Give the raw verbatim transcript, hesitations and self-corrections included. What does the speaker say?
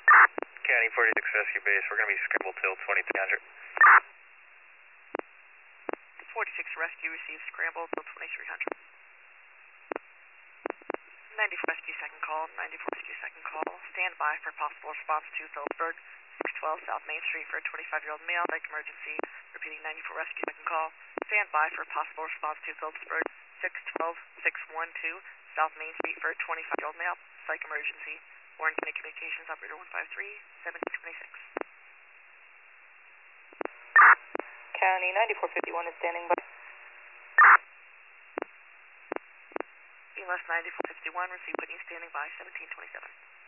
County forty-six Rescue Base, we're going to be scrambled till twenty-three hundred. forty-six Rescue receives scramble till twenty-three hundred. ninety-four Rescue second call, ninety-four Rescue second call. Stand by for possible response to Phillipsburg, six twelve South Main Street for a twenty-five-year-old male, like emergency. Repeating ninety-four Rescue second call. Stand by for possible response to Phillipsburg, six twelve six one two South Main Street for a twenty-five-year-old male, psych emergency. Warren County Communications Operator one five three, seventeen twenty-six. County ninety-four fifty-one is standing by. E L S ninety-four fifty-one, receive Whitney standing by, seventeen twenty-seven.